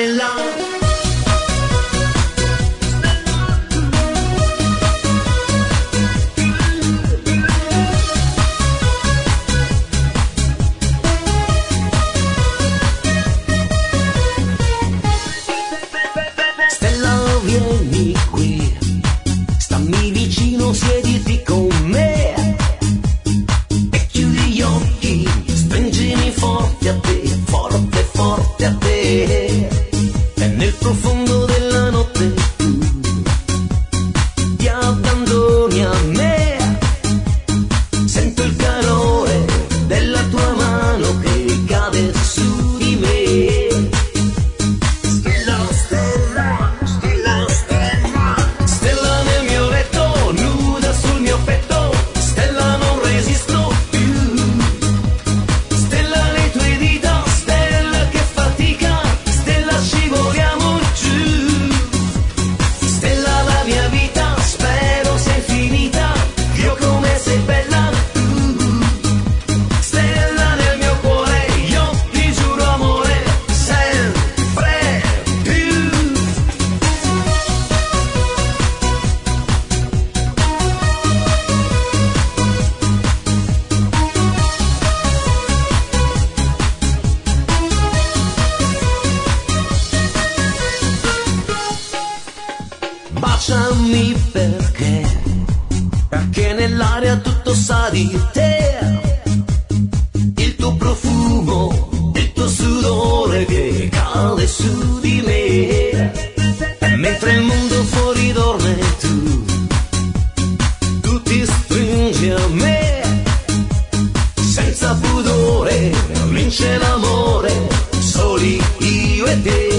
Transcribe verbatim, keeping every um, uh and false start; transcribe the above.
stella. Vieni qui, stammi vicino, siediti con me e chiudi gli occhi, stringimi forte a te, forte forte a te, e nel profondo della notte tu ti abbandoni a me, sento il calore della tua mano che cade su di me. Baciami perché, perché nell'aria tutto sa di te, il tuo profumo, il tuo sudore che cade su di me, e mentre il mondo fuori dorme tu, tu ti stringi a me, senza pudore vince l'amore, soli io e te.